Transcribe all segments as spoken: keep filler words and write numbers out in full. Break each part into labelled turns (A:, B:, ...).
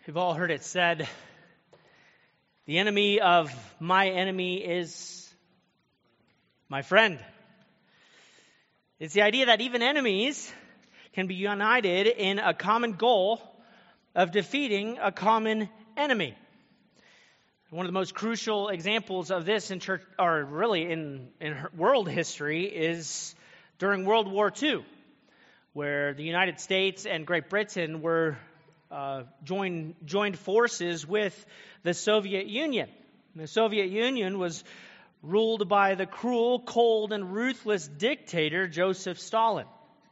A: We've all heard it said, the enemy of my enemy is my friend. It's the idea that even enemies can be united in a common goal of defeating a common enemy. One of the most crucial examples of this in church, or really in, in world history, is during World War Two, where the United States and Great Britain were uh, joined joined forces with the Soviet Union. And the Soviet Union was ruled by the cruel, cold, and ruthless dictator Joseph Stalin.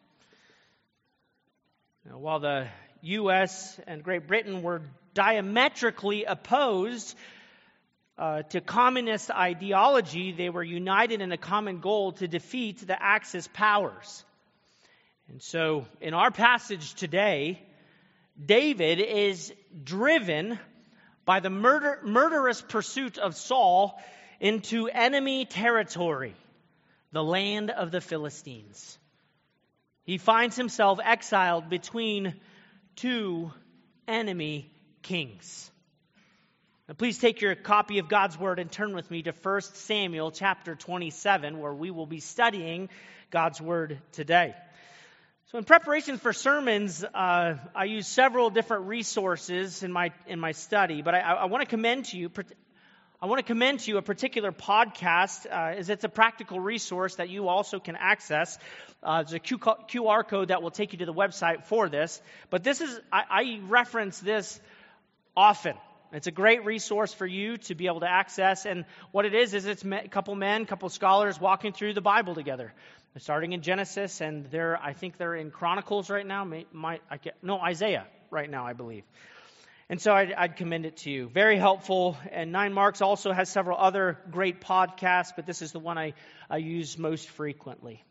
A: Now, while the U S and Great Britain were diametrically opposed uh, to communist ideology, they were united in a common goal to defeat the Axis powers. And so, in our passage today, David is driven by the murder, murderous pursuit of Saul into enemy territory, the land of the Philistines. He finds himself exiled between two enemy kings. Now, please take your copy of God's Word and turn with me to First Samuel chapter twenty-seven, where we will be studying God's Word today. So in preparation for sermons, uh, I use several different resources in my in my study, but I, I want to commend to you I want to commend to you a particular podcast, uh, as it's a practical resource that you also can access. Uh, there's a Q R code that will take you to the website for this. But this is, I, I reference this often. It's a great resource for you to be able to access. And what it is, is it's a couple men, couple scholars walking through the Bible together. They're starting in Genesis, and they're, I think they're in Chronicles right now. My, my, I get, no, Isaiah right now, I believe. And so I'd, I'd commend it to you. Very helpful. And Nine Marks also has several other great podcasts, but this is the one I, I use most frequently.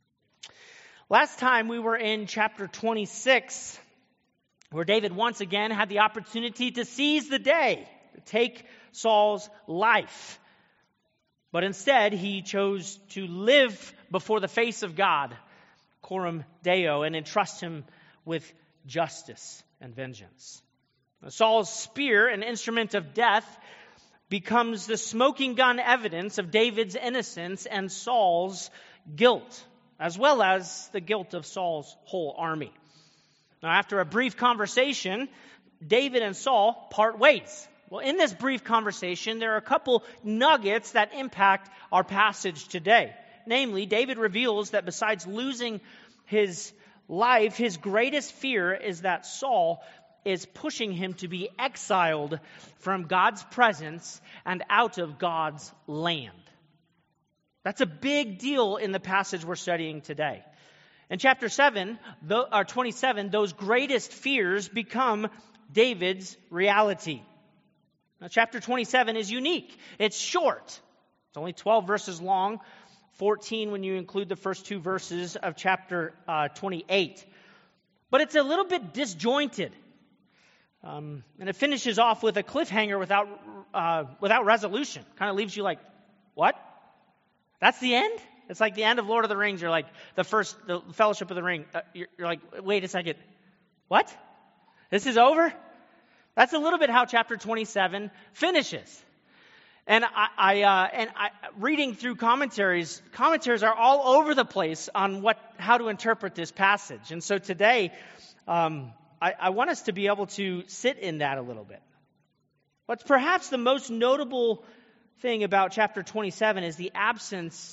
A: Last time we were in chapter twenty-six, where David once again had the opportunity to seize the day, to take Saul's life. But instead, he chose to live before the face of God, coram Deo, and entrust him with justice and vengeance. Saul's spear, an instrument of death, becomes the smoking gun evidence of David's innocence and Saul's guilt, as well as the guilt of Saul's whole army. Now, after a brief conversation, David and Saul part ways. Well, in this brief conversation, there are a couple nuggets that impact our passage today. Namely, David reveals that besides losing his life, his greatest fear is that Saul is pushing him to be exiled from God's presence and out of God's land. That's a big deal in the passage we're studying today. In chapter seven, or twenty-seven, those greatest fears become David's reality. Now, chapter twenty-seven is unique. It's short. It's only twelve verses long, fourteen when you include the first two verses of chapter uh, twenty-eight. But it's a little bit disjointed. Um, and it finishes off with a cliffhanger without uh, without resolution. Kind of leaves you like, what? That's the end? It's like the end of Lord of the Rings. You're like, the first, the Fellowship of the Ring. Uh, you're, you're like, wait a second. What? This is over? That's a little bit how chapter twenty-seven finishes. And I, I uh, and I, reading through commentaries, commentaries are all over the place on what how to interpret this passage. And so today, um, I, I want us to be able to sit in that a little bit. What's perhaps the most notable thing about chapter twenty-seven is the absence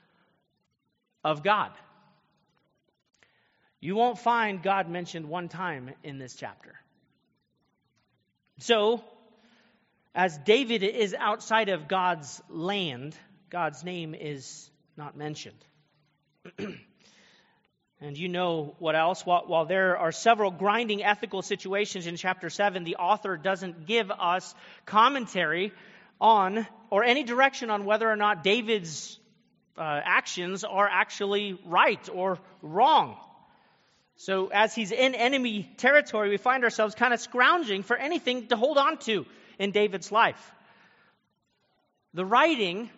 A: of God. You won't find God mentioned one time in this chapter. So, as David is outside of God's land, God's name is not mentioned. And you know what else? While, while there are several grinding ethical situations in chapter seven, the author doesn't give us commentary on or any direction on whether or not David's uh, actions are actually right or wrong. So as he's in enemy territory, we find ourselves kind of scrounging for anything to hold on to in David's life. The writing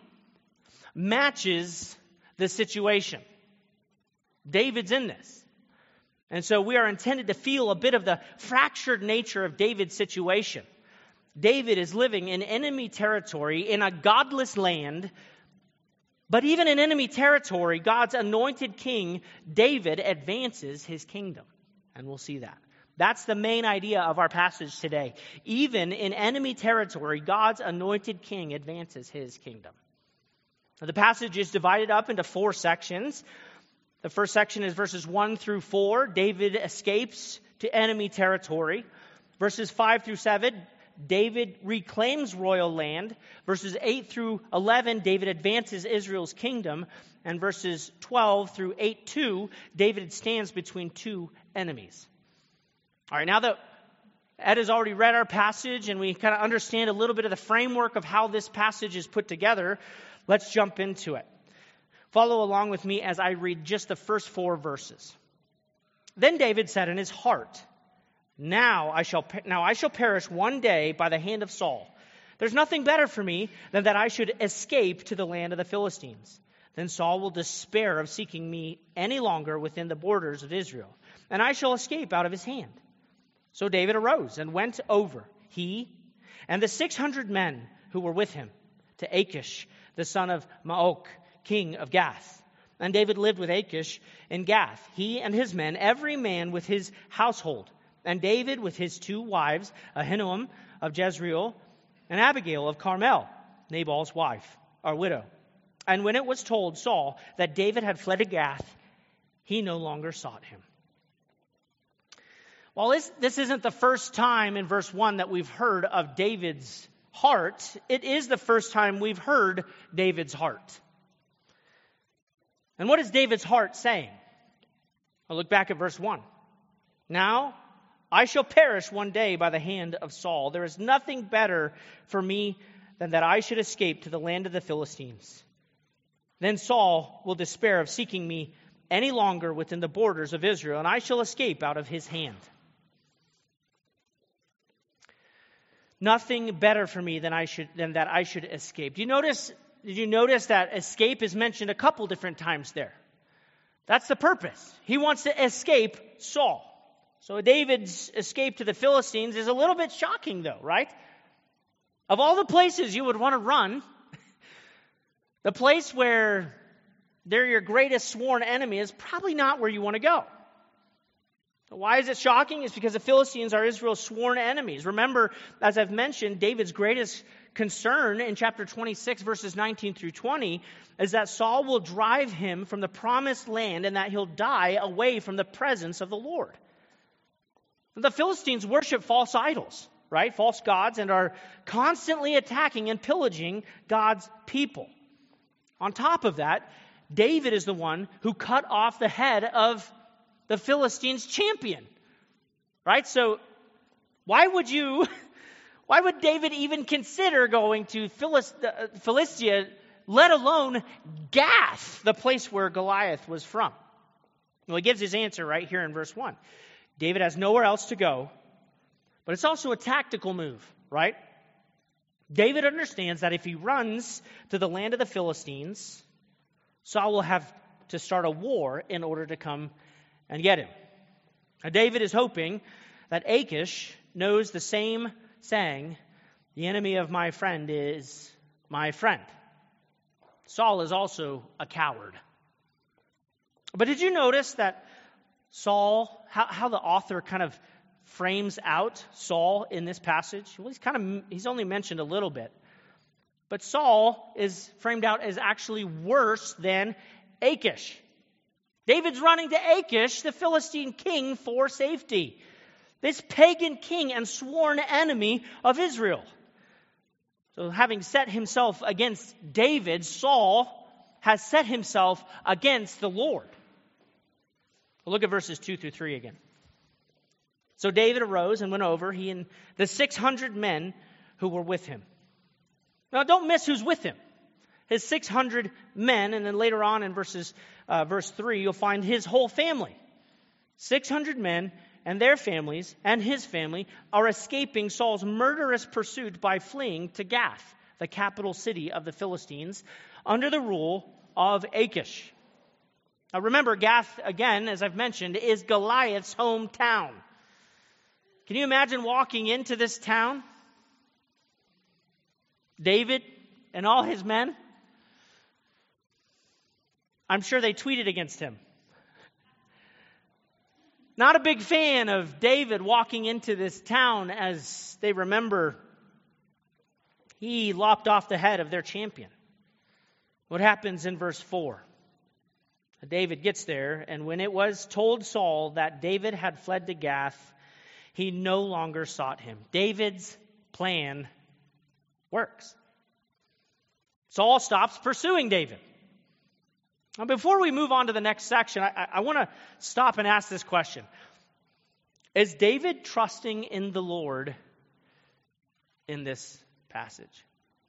A: matches the situation. David's in this. And so we are intended to feel a bit of the fractured nature of David's situation. David is living in enemy territory in a godless land, but even in enemy territory, God's anointed king, David, advances his kingdom. And we'll see that. That's the main idea of our passage today. Even in enemy territory, God's anointed king advances his kingdom. Now, the passage is divided up into four sections. The first section is verses one through four. David escapes to enemy territory. Verses five through seven, David reclaims royal land. Verses eight through eleven, David advances Israel's kingdom. And verses twelve through eight two, David stands between two enemies. All right, now that Ed has already read our passage and we kind of understand a little bit of the framework of how this passage is put together, let's jump into it. Follow along with me as I read just the first four verses. Then David said in his heart, Now I shall now I shall perish one day by the hand of Saul. There's nothing better for me than that I should escape to the land of the Philistines. Then Saul will despair of seeking me any longer within the borders of Israel, and I shall escape out of his hand. So David arose and went over, he and the six hundred men who were with him, to Achish, the son of Maok, king of Gath. And David lived with Achish in Gath, he and his men, every man with his household. And David with his two wives, Ahinoam of Jezreel, and Abigail of Carmel, Nabal's wife, our widow. And when it was told Saul that David had fled to Gath, he no longer sought him. While this, this isn't the first time in verse one that we've heard of David's heart, it is the first time we've heard David's heart. And what is David's heart saying? Well, look back at verse one. Now I shall perish one day by the hand of Saul. There is nothing better for me than that I should escape to the land of the Philistines. Then Saul will despair of seeking me any longer within the borders of Israel, and I shall escape out of his hand. Nothing better for me than I should than that I should escape. Do you notice? Did you notice that escape is mentioned a couple different times there? That's the purpose. He wants to escape Saul. So David's escape to the Philistines is a little bit shocking, though, right? Of all the places you would want to run, the place where they're your greatest sworn enemy is probably not where you want to go. Why is it shocking? It's because the Philistines are Israel's sworn enemies. Remember, as I've mentioned, David's greatest concern in chapter twenty-six, verses nineteen through twenty, is that Saul will drive him from the promised land and that he'll die away from the presence of the Lord. The Philistines worship false idols, right? False gods, and are constantly attacking and pillaging God's people. On top of that, David is the one who cut off the head of the Philistines' champion, right? So why would you, why would David even consider going to Philistia, let alone Gath, the place where Goliath was from? Well, he gives his answer right here in verse one. David has nowhere else to go, but it's also a tactical move, right? David understands that if he runs to the land of the Philistines, Saul will have to start a war in order to come and get him. Now, David is hoping that Achish knows the same saying, the enemy of my friend is my friend. Saul is also a coward. But did you notice that Saul, how, how the author kind of frames out Saul in this passage? Well, he's kind of, he's only mentioned a little bit. But Saul is framed out as actually worse than Achish. David's running to Achish, the Philistine king, for safety. This pagan king and sworn enemy of Israel. So having set himself against David, Saul has set himself against the Lord. We'll look at verses two through three again. So David arose and went over, he and the six hundred men who were with him. Now don't miss who's with him. His six hundred men, and then later on in verses uh, verse three, you'll find his whole family. six hundred men and their families and his family are escaping Saul's murderous pursuit by fleeing to Gath, the capital city of the Philistines, under the rule of Achish. Now remember, Gath, again, as I've mentioned, is Goliath's hometown. Can you imagine walking into this town? David and all his men? I'm sure they tweeted against him. Not a big fan of David walking into this town, as they remember he lopped off the head of their champion. What happens in verse four? David gets there, and when it was told Saul that David had fled to Gath, he no longer sought him. David's plan works. Saul stops pursuing David. Now, before we move on to the next section, I, I want to stop and ask this question. Is David trusting in the Lord in this passage?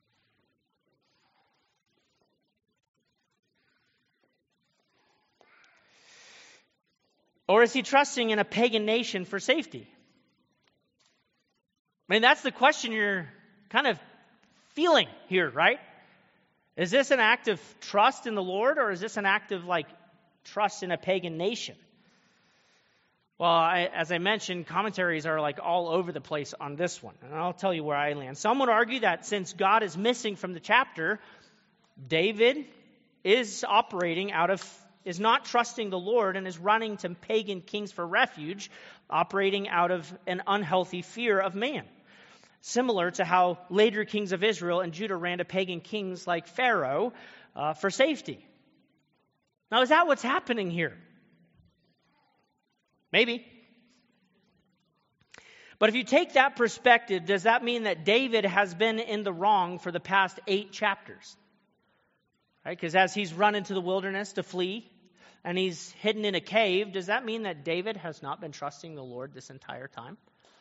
A: Or is he trusting in a pagan nation for safety? I mean, that's the question you're kind of feeling here, right? Is this an act of trust in the Lord, or is this an act of, like, trust in a pagan nation? Well, I, as I mentioned, commentaries are, like, all over the place on this one. And I'll tell you where I land. Some would argue that since God is missing from the chapter, David is operating out of, is not trusting the Lord and is running to pagan kings for refuge, operating out of an unhealthy fear of man. Similar to how later kings of Israel and Judah ran to pagan kings like Pharaoh uh, for safety. Now, is that what's happening here? Maybe. But if you take that perspective, does that mean that David has been in the wrong for the past eight chapters? Right? Because as he's run into the wilderness to flee, and he's hidden in a cave, does that mean that David has not been trusting the Lord this entire time?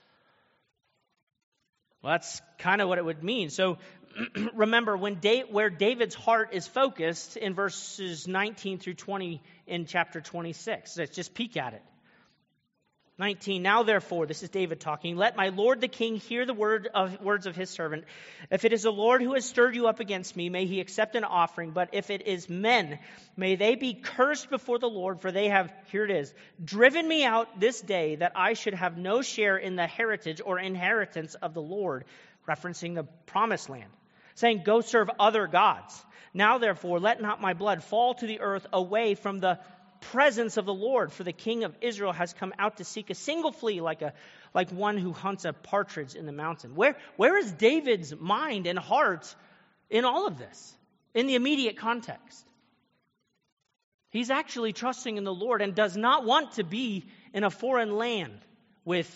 A: Well, that's kind of what it would mean. So remember, when da- where David's heart is focused in verses nineteen through twenty in chapter twenty-six. Let's just peek at it. nineteen, now therefore, this is David talking, let my lord the king hear the word of, words of his servant. If it is the Lord who has stirred you up against me, may he accept an offering. But if it is men, may they be cursed before the Lord, for they have, here it is, driven me out this day that I should have no share in the heritage or inheritance of the Lord, referencing the promised land, saying, go serve other gods. Now therefore, let not my blood fall to the earth away from the presence of the Lord, for the king of Israel has come out to seek a single flea like a like one who hunts a partridge in the mountain. Where where is David's mind and heart in all of this? In the immediate context. He's actually trusting in the Lord and does not want to be in a foreign land with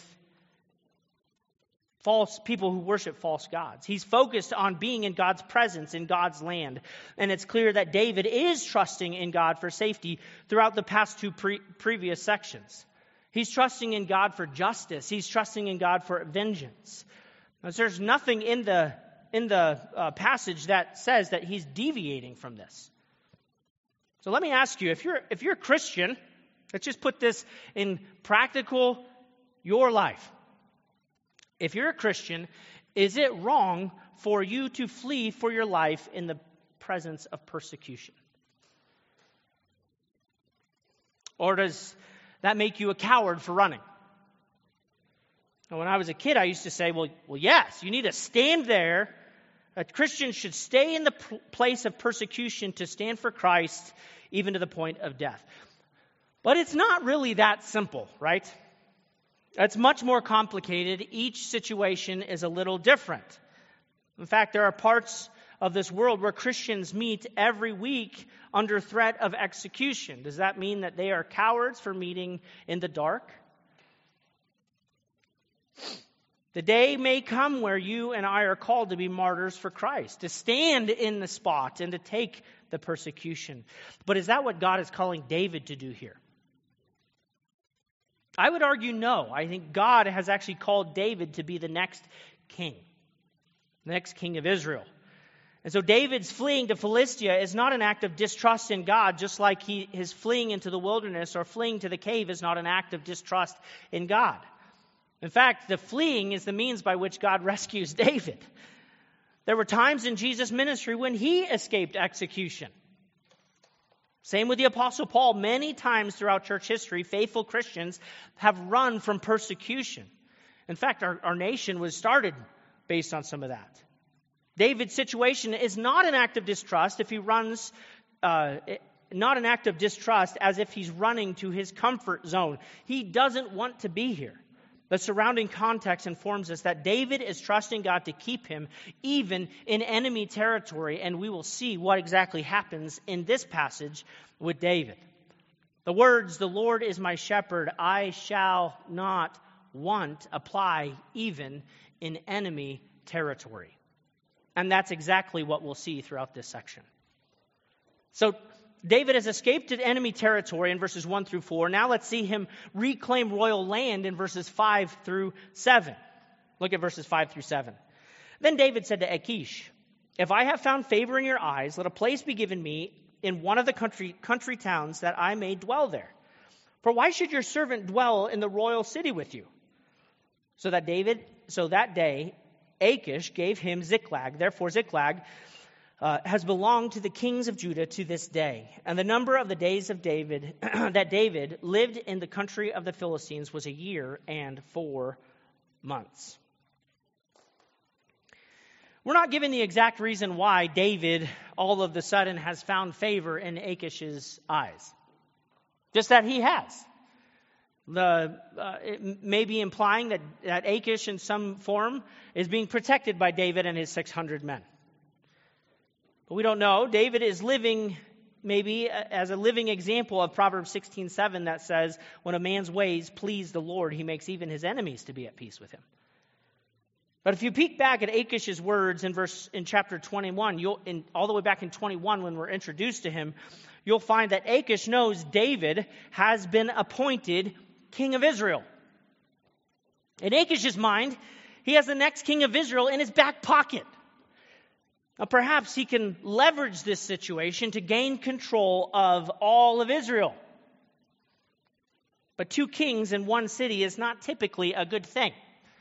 A: false people who worship false gods. He's focused on being in God's presence, in God's land. And it's clear that David is trusting in God for safety throughout the past two pre- previous sections. He's trusting in God for justice. He's trusting in God for vengeance. There's nothing in the in the uh, passage that says that he's deviating from this. So let me ask you, if you're if you're a Christian, let's just put this in practical your life. If you're a Christian, is it wrong for you to flee for your life in the presence of persecution? Or does that make you a coward for running? And when I was a kid, I used to say, well, well, yes, you need to stand there. A Christian should stay in the p- place of persecution to stand for Christ, even to the point of death. But it's not really that simple, right? It's much more complicated. Each situation is a little different. In fact, there are parts of this world where Christians meet every week under threat of execution. Does that mean that they are cowards for meeting in the dark? The day may come where you and I are called to be martyrs for Christ, to stand in the spot and to take the persecution. But is that what God is calling David to do here? I would argue no. I think God has actually called David to be the next king, the next king of Israel. And so David's fleeing to Philistia is not an act of distrust in God, just like he, his fleeing into the wilderness or fleeing to the cave is not an act of distrust in God. In fact, the fleeing is the means by which God rescues David. There were times in Jesus' ministry when he escaped execution. Same with the Apostle Paul. Many times throughout church history, faithful Christians have run from persecution. In fact, our, our nation was started based on some of that. David's situation is not an act of distrust if he runs, uh, not an act of distrust as if he's running to his comfort zone. He doesn't want to be here. The surrounding context informs us that David is trusting God to keep him even in enemy territory, and we will see what exactly happens in this passage with David. The words, "The Lord is my shepherd, I shall not want," apply even in enemy territory. And that's exactly what we'll see throughout this section. So David has escaped to enemy territory in verses one through four. Now let's see him reclaim royal land in verses five through seven. Look at verses five through seven. Then David said to Achish, "If I have found favor in your eyes, let a place be given me in one of the country, country towns that I may dwell there. For why should your servant dwell in the royal city with you?" So that David, so that day, Achish gave him Ziklag. Therefore Ziklag uh, has belonged to the kings of Judah to this day. And the number of the days of David that David lived in the country of the Philistines was a year and four months. We're not given the exact reason why David all of a sudden has found favor in Achish's eyes. Just that he has. The uh, it may be implying that, that Achish in some form is being protected by David and his six hundred men. But we don't know. David is living maybe as a living example of Proverbs sixteen seven that says, when a man's ways please the Lord, he makes even his enemies to be at peace with him. But if you peek back at Achish's words in verse in chapter twenty-one, you'll in, all the way back in twenty-one when we're introduced to him, you'll find that Achish knows David has been appointed king of Israel. In Achish's mind, he has the next king of Israel in his back pocket. Now, perhaps he can leverage this situation to gain control of all of Israel. But two kings in one city is not typically a good thing.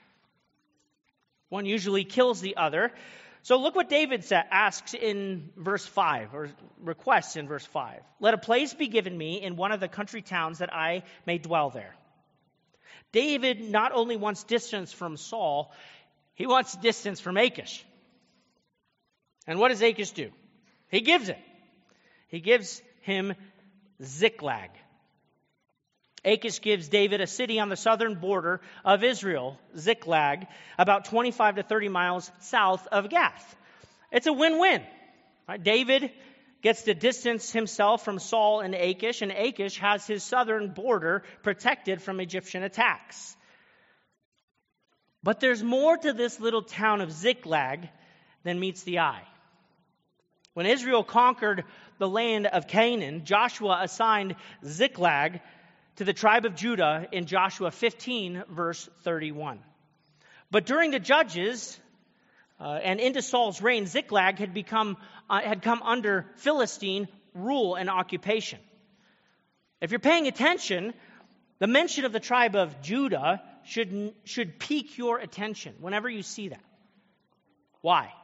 A: One usually kills the other. So look what David asks in verse five, or requests in verse five. "Let a place be given me in one of the country towns that I may dwell there." David not only wants distance from Saul, he wants distance from Achish. And what does Achish do? He gives it. He gives him Ziklag. Achish gives David a city on the southern border of Israel, Ziklag, about twenty-five to thirty miles south of Gath. It's a win-win. Right? David gets to distance himself from Saul and Achish, and Achish has his southern border protected from Egyptian attacks. But there's more to this little town of Ziklag than meets the eye. When Israel conquered the land of Canaan, Joshua assigned Ziklag to the tribe of Judah in Joshua fifteen, verse thirty-one. But during the Judges uh, and into Saul's reign, Ziklag had become uh, had come under Philistine rule and occupation. If you're paying attention, the mention of the tribe of Judah should should pique your attention whenever you see that. Why?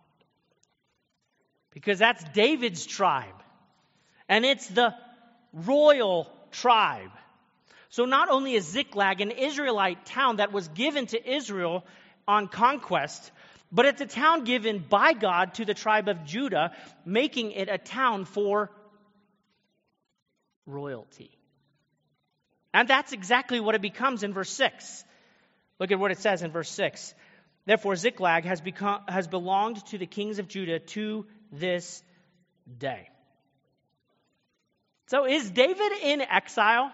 A: Because that's David's tribe, and it's the royal tribe. So not only is Ziklag an Israelite town that was given to Israel on conquest, but it's a town given by God to the tribe of Judah, making it a town for royalty. And that's exactly what it becomes in verse six. Look at what it says in verse six. "Therefore Ziklag has become has belonged to the kings of Judah to this day." So is David in exile?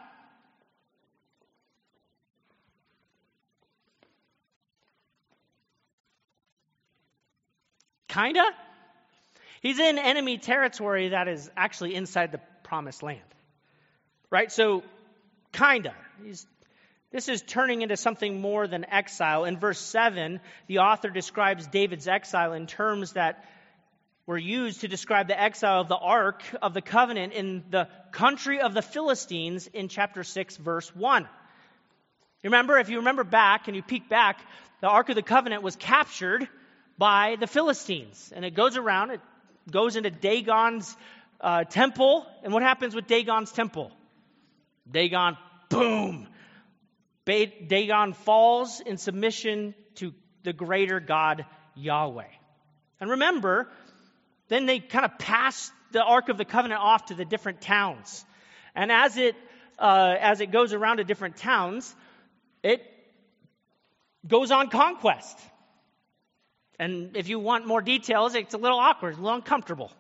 A: Kinda. He's in enemy territory that is actually inside the promised land. Right? So, kinda. He's, this is turning into something more than exile. In verse seven, the author describes David's exile in terms that were used to describe the exile of the Ark of the Covenant in the country of the Philistines in chapter six, verse one. You remember, if you remember back and you peek back, the Ark of the Covenant was captured by the Philistines. And it goes around, it goes into Dagon's uh, temple. And what happens with Dagon's temple? Dagon, boom. Ba- Dagon falls in submission to the greater God, Yahweh. And remember, then they kind of pass the Ark of the Covenant off to the different towns. And as it uh, as it goes around to different towns, it goes on conquest. And if you want more details, it's a little awkward, a little uncomfortable.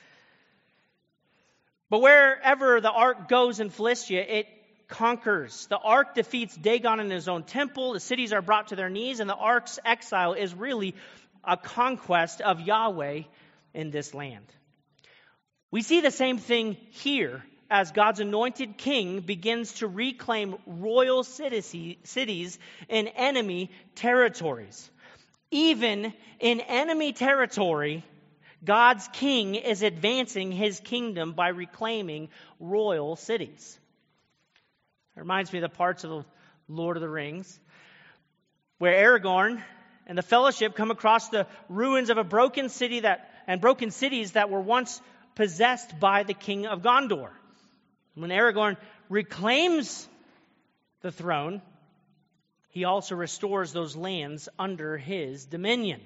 A: But wherever the ark goes in Philistia, it conquers. The ark defeats Dagon in his own temple. The cities are brought to their knees, and the ark's exile is really a conquest of Yahweh in this land. We see the same thing here as God's anointed king begins to reclaim royal cities in enemy territories. Even in enemy territory, God's king is advancing his kingdom by reclaiming royal cities. It reminds me of the parts of the Lord of the Rings where Aragorn and the Fellowship come across the ruins of a broken city that and broken cities that were once possessed by the king of Gondor. When Aragorn reclaims the throne, he also restores those lands under his dominion.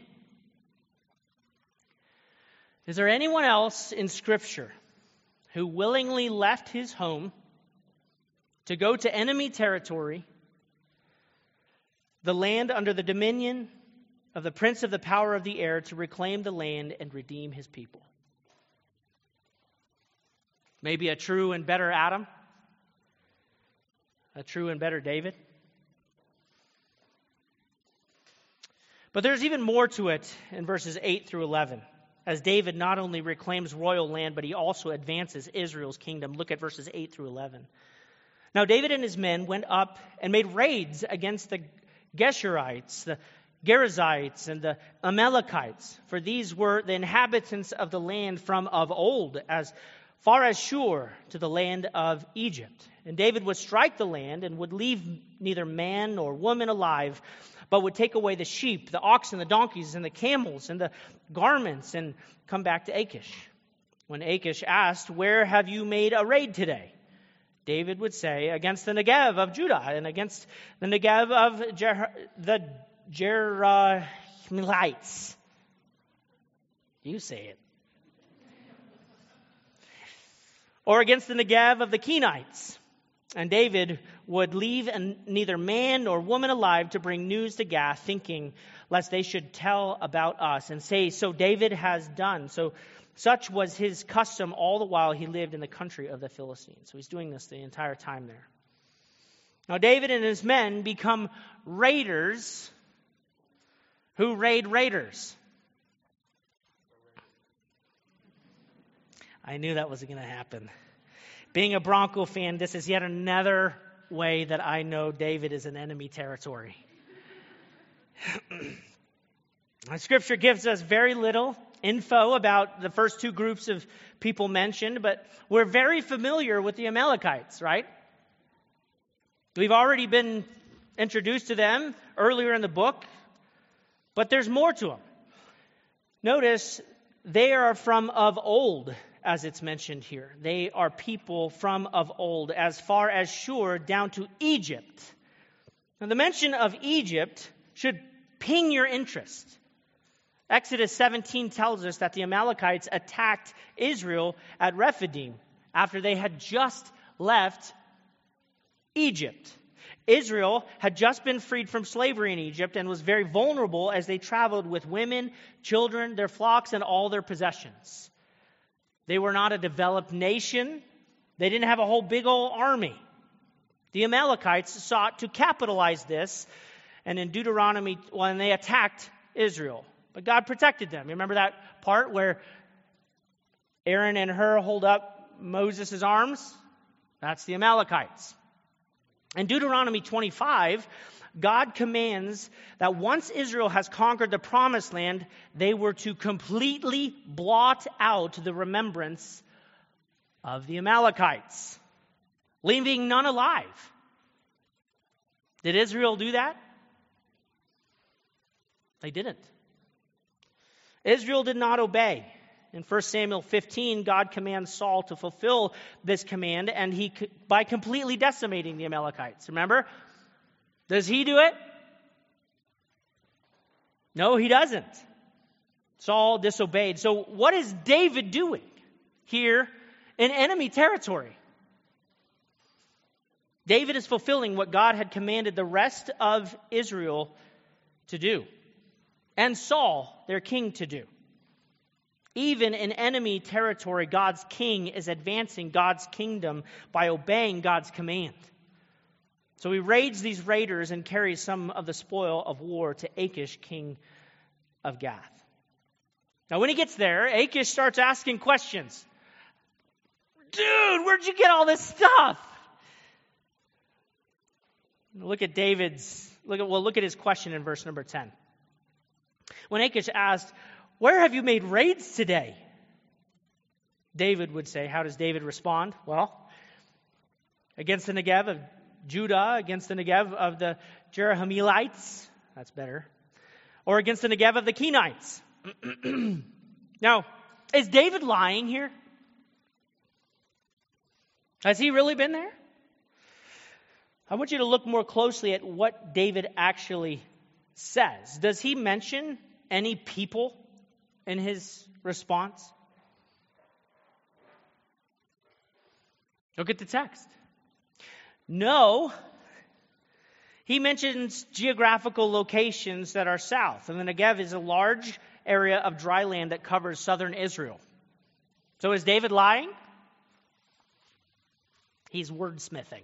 A: Is there anyone else in Scripture who willingly left his home to go to enemy territory, the land under the dominion of the prince of the power of the air, to reclaim the land and redeem his people? Maybe a true and better Adam, a true and better David. But there's even more to it in verses eight through eleven. As David not only reclaims royal land, but he also advances Israel's kingdom. Look at verses eight through eleven. Now David and his men went up and made raids against the Geshurites, the Gerizzites, and the Amalekites, for these were the inhabitants of the land from of old, as far as Shur, to the land of Egypt. And David would strike the land and would leave neither man nor woman alive, but would take away the sheep, the oxen, the donkeys, and the camels, and the garments, and come back to Achish. When Achish asked, "Where have you made a raid today?" David would say, "Against the Negev of Judah, and against the Negev of Jer- the Jerahmeelites." You say it. Or against the Negev of the Kenites. And David would leave neither man nor woman alive to bring news to Gath, thinking lest they should tell about us and say, "So David has done." So such was his custom all the while he lived in the country of the Philistines. So he's doing this the entire time there. Now David and his men become raiders who raid raiders. I knew that was going to happen. Being a Bronco fan, this is yet another way that I know David is in enemy territory. Scripture gives us very little info about the first two groups of people mentioned, but we're very familiar with the Amalekites, right? We've already been introduced to them earlier in the book, but there's more to them. Notice they are from of old, as it's mentioned here. They are people from of old, as far as Shur down to Egypt. Now, the mention of Egypt should ping your interest. Exodus seventeen tells us that the Amalekites attacked Israel at Rephidim after they had just left Egypt. Israel had just been freed from slavery in Egypt and was very vulnerable as they traveled with women, children, their flocks, and all their possessions. They were not a developed nation. They didn't have a whole big old army. The Amalekites sought to capitalize this, and in Deuteronomy, when they attacked Israel. But God protected them. Remember that part where Aaron and Hur hold up Moses' arms? That's the Amalekites. In Deuteronomy twenty-five, God commands that once Israel has conquered the promised land, they were to completely blot out the remembrance of the Amalekites, leaving none alive. Did Israel do that? They didn't. Israel did not obey. In First Samuel fifteen, God commands Saul to fulfill this command, and he by completely decimating the Amalekites. Remember? Does he do it? No, he doesn't. Saul disobeyed. So what is David doing here in enemy territory? David is fulfilling what God had commanded the rest of Israel to do, and Saul, their king, to do. Even in enemy territory, God's king is advancing God's kingdom by obeying God's command. So he raids these raiders and carries some of the spoil of war to Achish, king of Gath. Now when he gets there, Achish starts asking questions. Dude, where'd you get all this stuff? Look at David's, look at, well, look at his question in verse number ten. When Achish asked, where have you made raids today? David would say, how does David respond? Well, against the Negev of Judah, against the Negev of the Jerahmeelites, that's better, or against the Negev of the Kenites. Now, is David lying here? Has he really been there? I want you to look more closely at what David actually says. Does he mention any people in his response? Look at the text. No. He mentions geographical locations that are south. And the Negev is a large area of dry land that covers southern Israel. So is David lying? He's wordsmithing.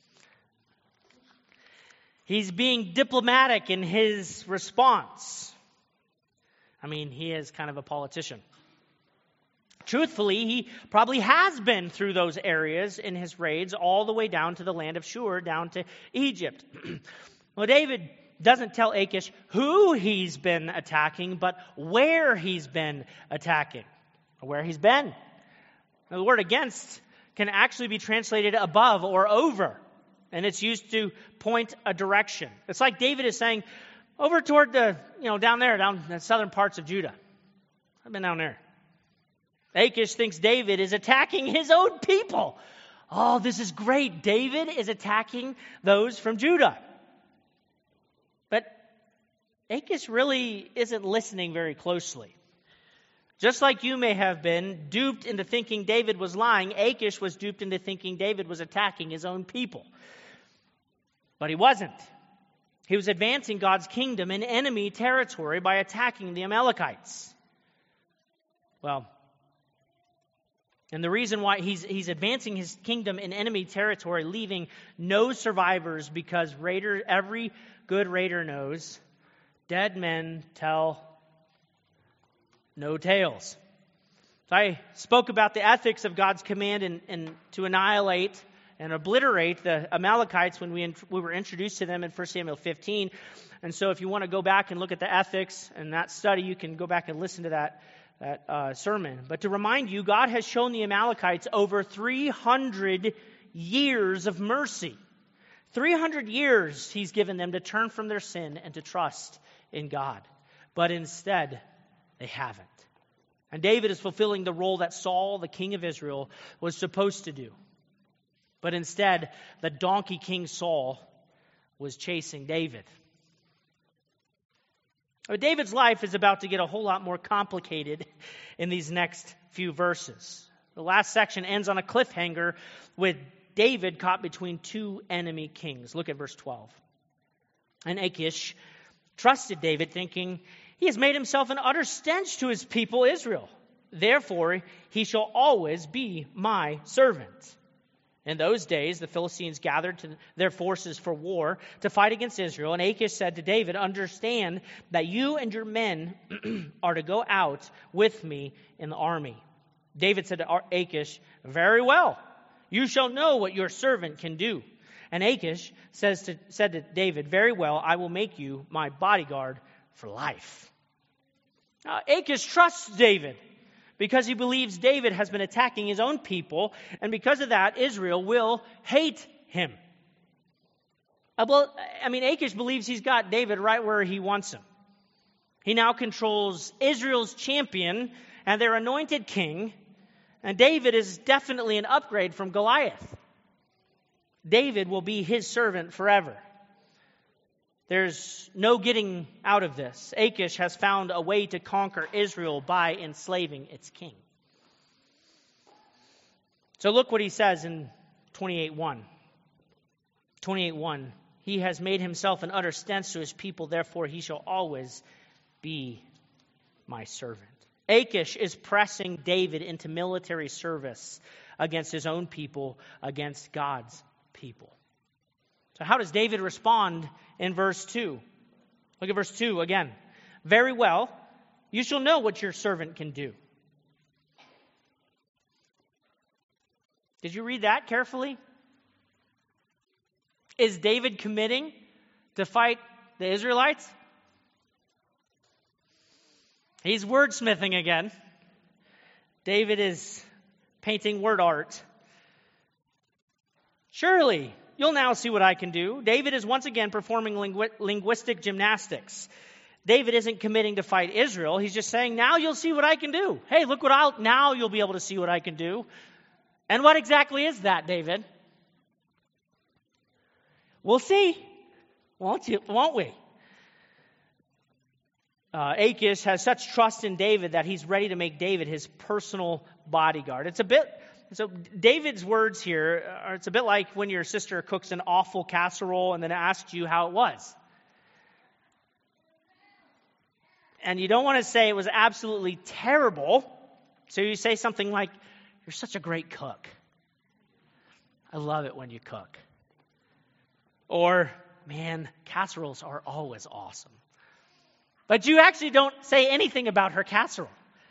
A: He's being diplomatic in his response. I mean, he is kind of a politician. Truthfully, he probably has been through those areas in his raids all the way down to the land of Shur, down to Egypt. Well, David doesn't tell Achish who he's been attacking, but where he's been attacking, or where he's been. Now, the word against can actually be translated above or over, and it's used to point a direction. It's like David is saying, over toward the, you know, down there, down the southern parts of Judah. I've been down there. Achish thinks David is attacking his own people. Oh, this is great. David is attacking those from Judah. But Achish really isn't listening very closely. Just like you may have been duped into thinking David was lying, Achish was duped into thinking David was attacking his own people. But he wasn't. He was advancing God's kingdom in enemy territory by attacking the Amalekites. Well, and the reason why he's he's advancing his kingdom in enemy territory, leaving no survivors, because raider, every good raider knows, dead men tell no tales. So I spoke about the ethics of God's command and, and to annihilate and obliterate the Amalekites when we we were introduced to them in First Samuel fifteen. And so if you want to go back and look at the ethics and that study, you can go back and listen to that, that uh, sermon. But to remind you, God has shown the Amalekites over three hundred years of mercy. three hundred years he's given them to turn from their sin and to trust in God. But instead, they haven't. And David is fulfilling the role that Saul, the king of Israel, was supposed to do. But instead, the donkey king Saul was chasing David. But David's life is about to get a whole lot more complicated in these next few verses. The last section ends on a cliffhanger with David caught between two enemy kings. Look at verse twelve. And Achish trusted David, thinking, he has made himself an utter stench to his people Israel. Therefore, he shall always be my servant. In those days, the Philistines gathered to their forces for war to fight against Israel. And Achish said to David, understand that you and your men are to go out with me in the army. David said to Achish, very well, you shall know what your servant can do. And Achish says to, said to David, very well, I will make you my bodyguard for life. Now, Achish trusts David, because he believes David has been attacking his own people, and because of that, Israel will hate him. I mean, Achish believes he's got David right where he wants him. He now controls Israel's champion and their anointed king. And David is definitely an upgrade from Goliath. David will be his servant forever. There's no getting out of this. Achish has found a way to conquer Israel by enslaving its king. So look what he says in twenty-eight one. twenty-eight one. He has made himself an utter stench to his people, therefore he shall always be my servant. Achish is pressing David into military service against his own people, against God's people. So how does David respond in verse two? Look at verse two again. Very well, you shall know what your servant can do. Did you read that carefully? Is David committing to fight the Israelites? He's wordsmithing again. David is painting word art. Surely, you'll now see what I can do. David is once again performing lingu- linguistic gymnastics. David isn't committing to fight Israel. He's just saying, now you'll see what I can do. Hey, look what I'll, now you'll be able to see what I can do. And what exactly is that, David? We'll see, won't you? Won't we? Uh, Achish has such trust in David that he's ready to make David his personal bodyguard. It's a bit, so David's words here, are, it's a bit like when your sister cooks an awful casserole and then asks you how it was. And you don't want to say it was absolutely terrible, so you say something like, you're such a great cook. I love it when you cook. Or, man, casseroles are always awesome. But you actually don't say anything about her casserole.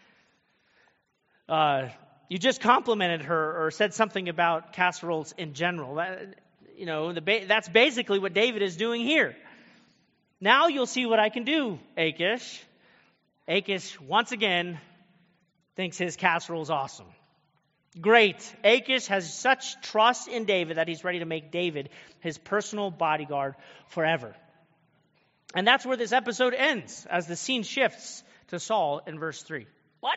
A: Uh, you just complimented her or said something about casseroles in general. That, you know, the ba- that's basically what David is doing here. Now you'll see what I can do, Achish. Achish, once again, thinks his casserole is awesome. Great. Achish has such trust in David that he's ready to make David his personal bodyguard forever. And that's where this episode ends, as the scene shifts to Saul in verse three. What?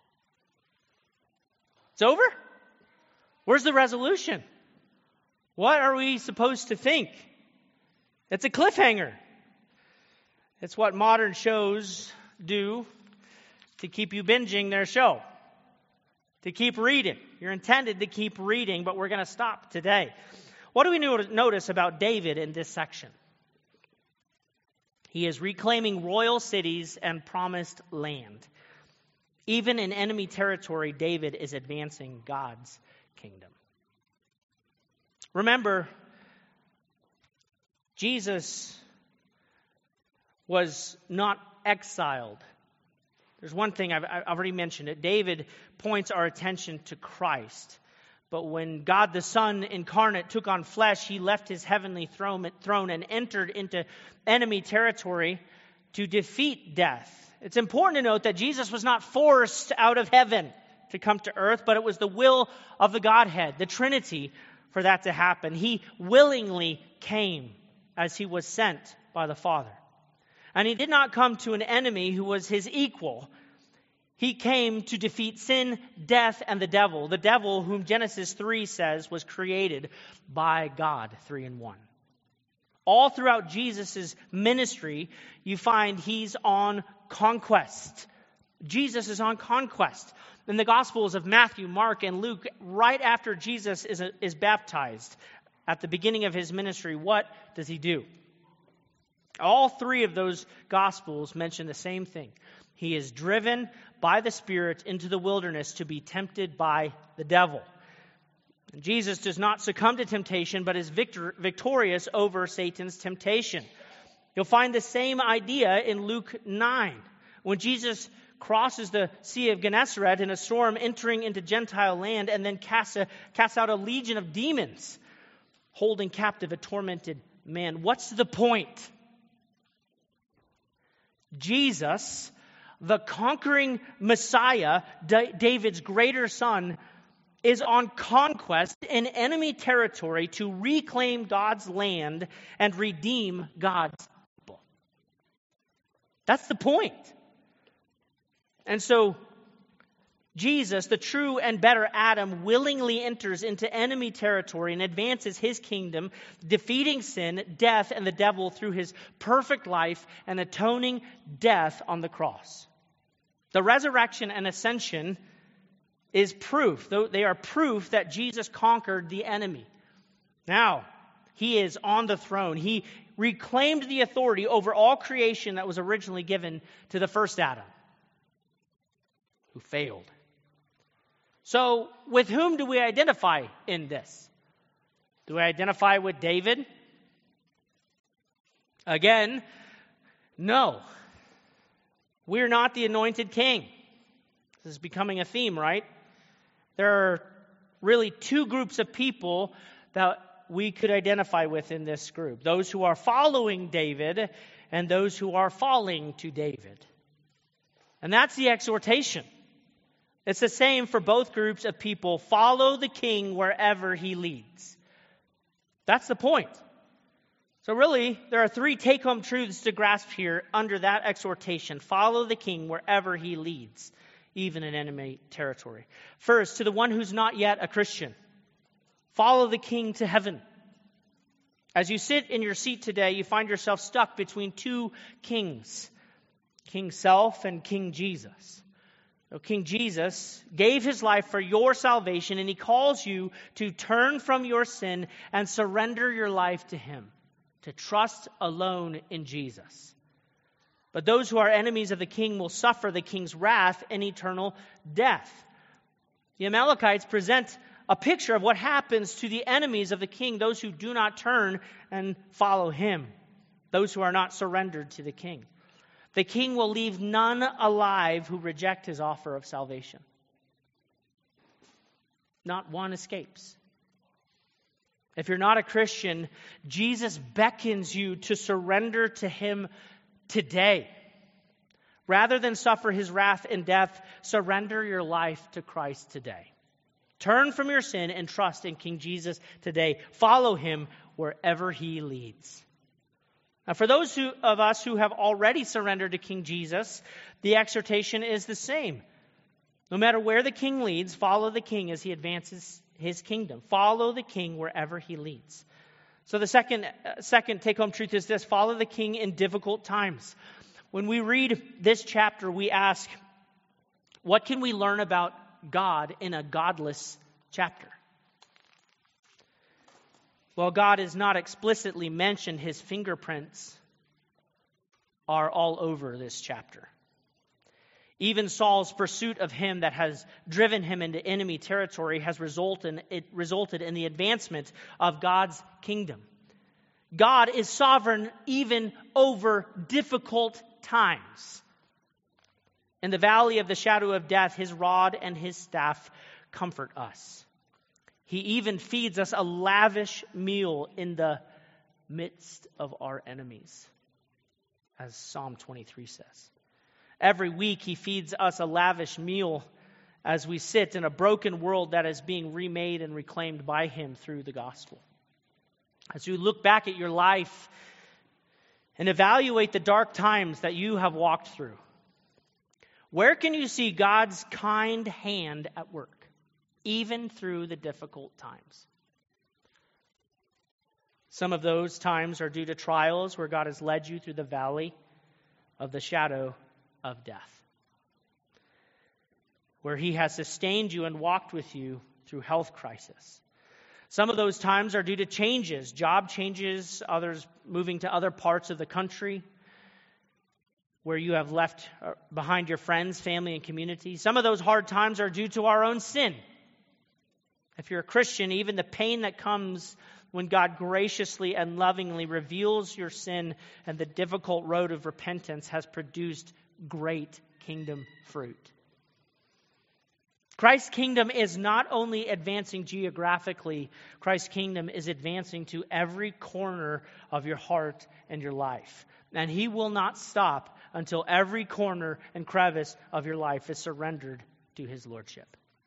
A: It's over? Where's the resolution? What are we supposed to think? It's a cliffhanger. It's what modern shows do to keep you binging their show. To keep reading. You're intended to keep reading, but we're going to stop today. What do we notice about David in this section? He is reclaiming royal cities and promised land. Even in enemy territory, David is advancing God's kingdom. Remember, Jesus was not exiled. There's one thing, I've, I've already mentioned it. David points our attention to Christ. But when God the Son incarnate took on flesh, he left his heavenly throne, throne and entered into enemy territory to defeat death. It's important to note that Jesus was not forced out of heaven to come to earth, but it was the will of the Godhead, the Trinity, for that to happen. He willingly came as he was sent by the Father. And he did not come to an enemy who was his equal. He came to defeat sin, death, and the devil. The devil, whom Genesis three says was created by God, three in one. All throughout Jesus' ministry, you find he's on conquest. Jesus is on conquest. In the Gospels of Matthew, Mark, and Luke, right after Jesus is, is baptized, at the beginning of his ministry, what does he do? All three of those Gospels mention the same thing. He is driven by the Spirit into the wilderness to be tempted by the devil. Jesus does not succumb to temptation, but is victor- victorious over Satan's temptation. You'll find the same idea in Luke nine. When Jesus crosses the Sea of Gennesaret in a storm, entering into Gentile land, and then casts, a, casts out a legion of demons, holding captive a tormented man. What's the point? Jesus, the conquering Messiah, D- David's greater son, is on conquest in enemy territory to reclaim God's land and redeem God's people. That's the point. And so Jesus, the true and better Adam, willingly enters into enemy territory and advances his kingdom, defeating sin, death, and the devil through his perfect life and atoning death on the cross. The resurrection and ascension is proof. They are proof that Jesus conquered the enemy. Now, he is on the throne. He reclaimed the authority over all creation that was originally given to the first Adam, who failed. So, with whom do we identify in this? Do we identify with David? Again, no. We're not the anointed king. This is becoming a theme, right? There are really two groups of people that we could identify with in this group. Those who are following David and those who are falling to David. And that's the exhortation. It's the same for both groups of people. Follow the king wherever he leads. That's the point. So really, there are three take-home truths to grasp here under that exhortation. Follow the king wherever he leads, even in enemy territory. First, to the one who's not yet a Christian, follow the king to heaven. As you sit in your seat today, you find yourself stuck between two kings, King Self and King Jesus. So King Jesus gave his life for your salvation, and he calls you to turn from your sin and surrender your life to him, to trust alone in Jesus. But those who are enemies of the king will suffer the king's wrath and eternal death. The Amalekites present a picture of what happens to the enemies of the king, those who do not turn and follow him, those who are not surrendered to the king. The king will leave none alive who reject his offer of salvation. Not one escapes. If you're not a Christian, Jesus beckons you to surrender to him today. Rather than suffer his wrath and death, surrender your life to Christ today. Turn from your sin and trust in King Jesus today. Follow him wherever he leads. Now, for those who, of us who have already surrendered to King Jesus, the exhortation is the same. No matter where the king leads, follow the king as he advances his kingdom. Follow the king wherever he leads. So the second, uh, second take-home truth is this: follow the king in difficult times. When we read this chapter, we ask, what can we learn about God in a godless chapter? Well, God has not explicitly mentioned, his fingerprints are all over this chapter. Even Saul's pursuit of him that has driven him into enemy territory has resulted, it resulted in the advancement of God's kingdom. God is sovereign even over difficult times. In the valley of the shadow of death, his rod and his staff comfort us. He even feeds us a lavish meal in the midst of our enemies, as Psalm twenty-three says. Every week he feeds us a lavish meal as we sit in a broken world that is being remade and reclaimed by him through the gospel. As you look back at your life and evaluate the dark times that you have walked through, where can you see God's kind hand at work, even through the difficult times? Some of those times are due to trials where God has led you through the valley of the shadow of death, where he has sustained you and walked with you through health crisis. Some of those times are due to changes, job changes, others moving to other parts of the country, where you have left behind your friends, family, and community. Some of those hard times are due to our own sin. If you're a Christian, even the pain that comes when God graciously and lovingly reveals your sin and the difficult road of repentance has produced great kingdom fruit. Christ's kingdom is not only advancing geographically, Christ's kingdom is advancing to every corner of your heart and your life. And he will not stop until every corner and crevice of your life is surrendered to his lordship.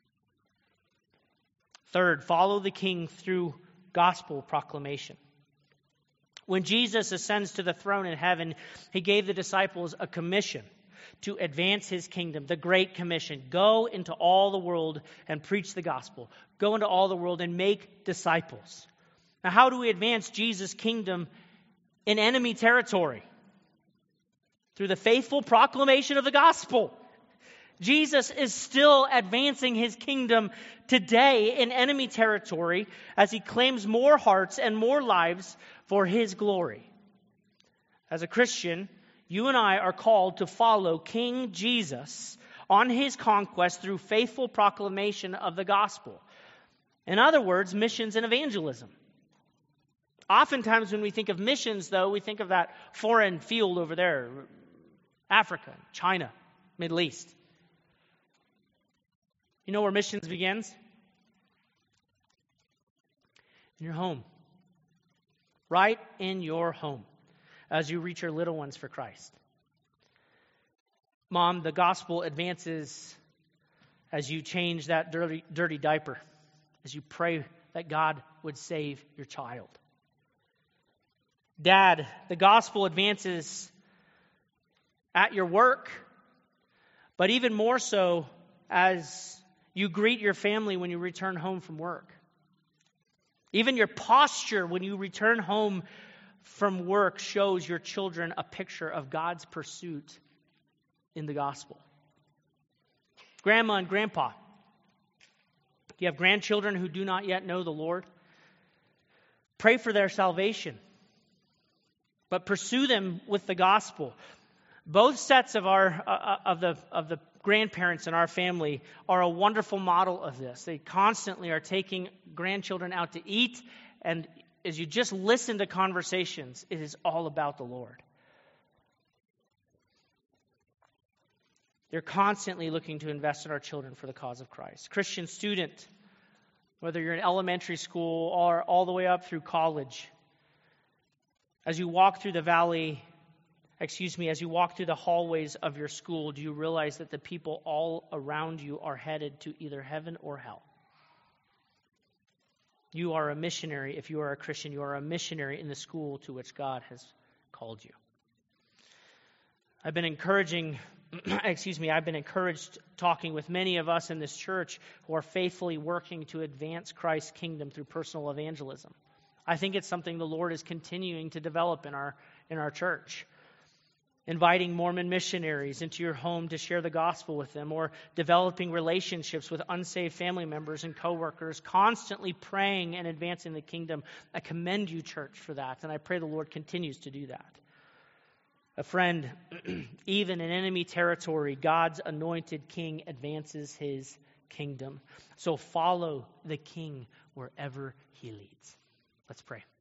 A: Third, follow the king through gospel proclamation. When Jesus ascends to the throne in heaven, he gave the disciples a commission. to advance his kingdom, the Great Commission. Go into all the world and preach the gospel. Go into all the world and make disciples. Now, how do we advance Jesus' kingdom in enemy territory? Through the faithful proclamation of the gospel. Jesus is still advancing his kingdom today in enemy territory as he claims more hearts and more lives for his glory. As a Christian, you and I are called to follow King Jesus on his conquest through faithful proclamation of the gospel. In other words, missions and evangelism. Oftentimes when we think of missions, though, we think of that foreign field over there, Africa, China, Middle East. You know where missions begins? In your home. Right in your home as you reach your little ones for Christ. Mom, the gospel advances as you change that dirty, dirty diaper, as you pray that God would save your child. Dad, the gospel advances at your work, but even more so as you greet your family when you return home from work. Even your posture when you return home from work shows your children a picture of God's pursuit in the gospel. Grandma and grandpa, if you have grandchildren who do not yet know the Lord, pray for their salvation, but pursue them with the gospel. Both sets of our uh, of the of the grandparents in our family are a wonderful model of this. They constantly are taking grandchildren out to eat, and as you just listen to conversations, it is all about the Lord. They're constantly looking to invest in our children for the cause of Christ. Christian student, whether you're in elementary school or all the way up through college, as you walk through the valley, excuse me, as you walk through the hallways of your school, do you realize that the people all around you are headed to either heaven or hell? You are a missionary. If you are a Christian, you are a missionary in the school to which God has called you. I've been encouraging, excuse me, I've been encouraged talking with many of us in this church who are faithfully working to advance Christ's kingdom through personal evangelism. I think it's something the Lord is continuing to develop in our in our church. Inviting Mormon missionaries into your home to share the gospel with them, or developing relationships with unsaved family members and coworkers, constantly praying and advancing the kingdom. I commend you, church, for that, and I pray the Lord continues to do that. A friend, even in enemy territory, God's anointed king advances his kingdom. So follow the king wherever he leads. Let's pray.